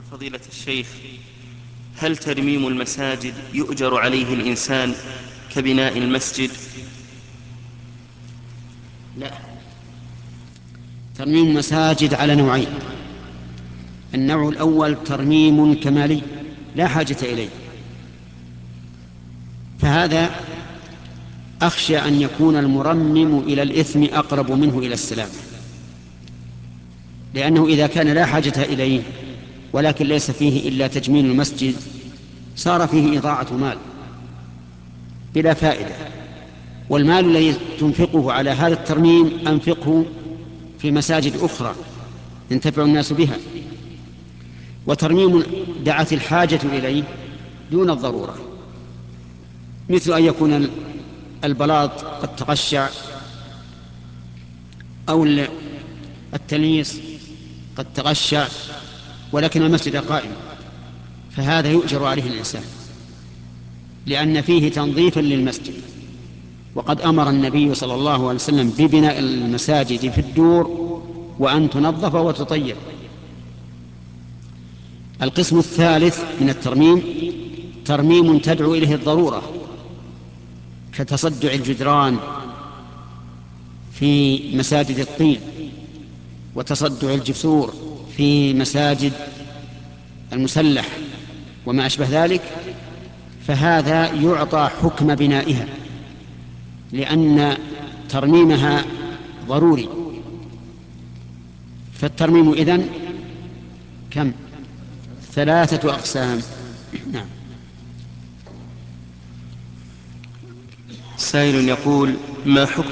فضيلة الشيخ، هل ترميم المساجد يؤجر عليه الإنسان كبناء المسجد؟ لا، ترميم المساجد على نوعين. النوع الأول ترميم كمالي لا حاجة إليه، فهذا أخشى أن يكون المرمم إلى الإثم أقرب منه إلى السلام، لأنه إذا كان لا حاجة إليه ولكن ليس فيه إلا تجميل المسجد صار فيه إضاعة مال بلا فائدة. والمال الذي تنفقه على هذا الترميم أنفقه في مساجد أخرى ينتفع الناس بها. وترميم دعت الحاجة إليه دون الضرورة، مثل أن يكون البلاط قد تقشع أو التلميس قد تقشع ولكن المسجد قائم، فهذا يؤجر عليه الإنسان لأن فيه تنظيفا للمسجد. وقد أمر النبي صلى الله عليه وسلم ببناء المساجد في الدور وأن تنظف وتطيب. القسم الثالث من الترميم ترميم تدعو إليه الضرورة، كتصدع الجدران في مساجد الطين وتصدع الجسور في مساجد المسلح وما أشبه ذلك، فهذا يعطى حكم بنائها لأن ترميمها ضروري. فالترميم إذن كم؟ 3 أقسام. نعم. سائل يقول: ما حكم